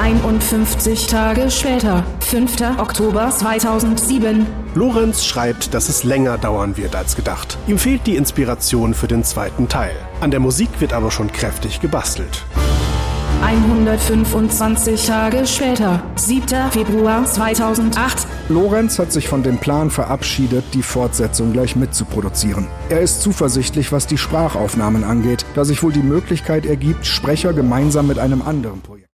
51 Tage später, 5. Oktober 2007. Lorenz schreibt, dass es länger dauern wird als gedacht. Ihm fehlt die Inspiration für den zweiten Teil. An der Musik wird aber schon kräftig gebastelt. 125 Tage später, 7. Februar 2008. Lorenz hat sich von dem Plan verabschiedet, die Fortsetzung gleich mitzuproduzieren. Er ist zuversichtlich, was die Sprachaufnahmen angeht, da sich wohl die Möglichkeit ergibt, Sprecher gemeinsam mit einem anderen Projekt